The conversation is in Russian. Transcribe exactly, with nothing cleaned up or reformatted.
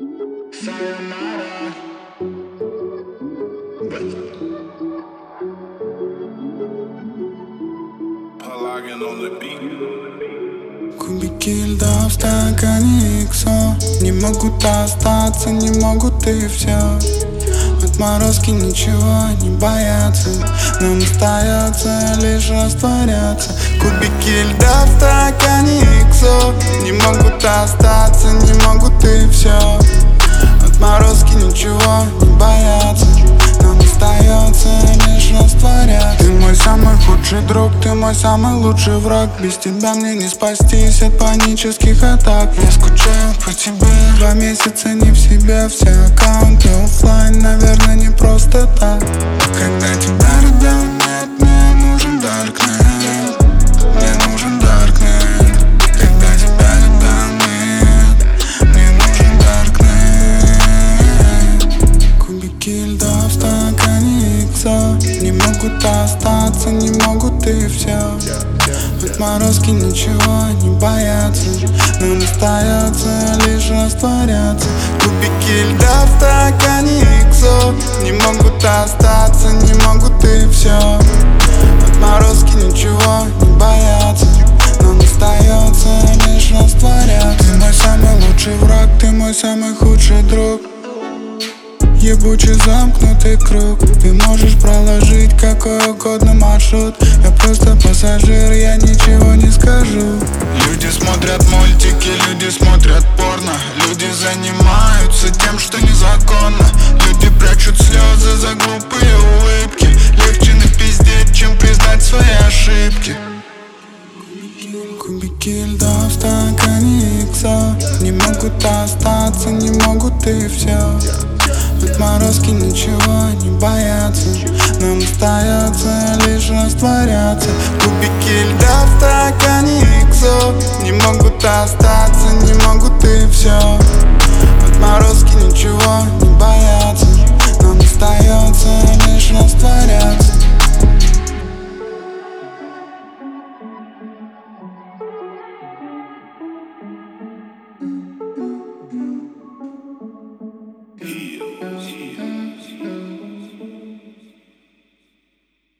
Sayonara. Pelagian on the beat. Кубики льда в стакане иксо. Не могут остаться, не могут и все. Отморозки ничего не боятся, нам остается лишь растворяться. Кубики льда в стакане иксо. Не могут остаться, не могут и все. Отморозки ничего не боятся, нам остается лишь растворяться. Ты мой самый худший друг, ты мой самый лучший враг. Без тебя мне не спастись от панических атак. Я скучаю по тебе, два месяца не в себе. Все аккаунты оффлайн, наверное, не просто так. Когда тебя рядом нет, мне нужен даркнет. Мне нужен даркнет. Когда тебя рядом нет, мне нужен даркнет. Кубики льда в стакане иксо. Не могут остаться, не могут и все. Отморозки ничего не боятся, нам остается лишь растворяться. Кубики льда в стакане иксо. Не могут остаться, не могут и все. Отморозки ничего не боятся, нам остается лишь растворяться. Ты мой самый лучший враг, ты мой самый худший друг. Ебучий замкнутый круг. Ты можешь проложить какой угодно маршрут. Я просто пассажир, я ничего не скажу. Люди смотрят мультики, люди смотрят порно. Люди занимаются тем, что незаконно. Люди прячут слезы за глупые улыбки. Легче напиздеть, чем признать свои ошибки. Кубики льда в стакане иксо. Не могут остаться, не могут и все. Отморозки ничего не боятся, нам остается лишь растворяться. Кубики льда в стакане иксо. Не могут остаться, не могут и все. Отморозки ничего не боятся.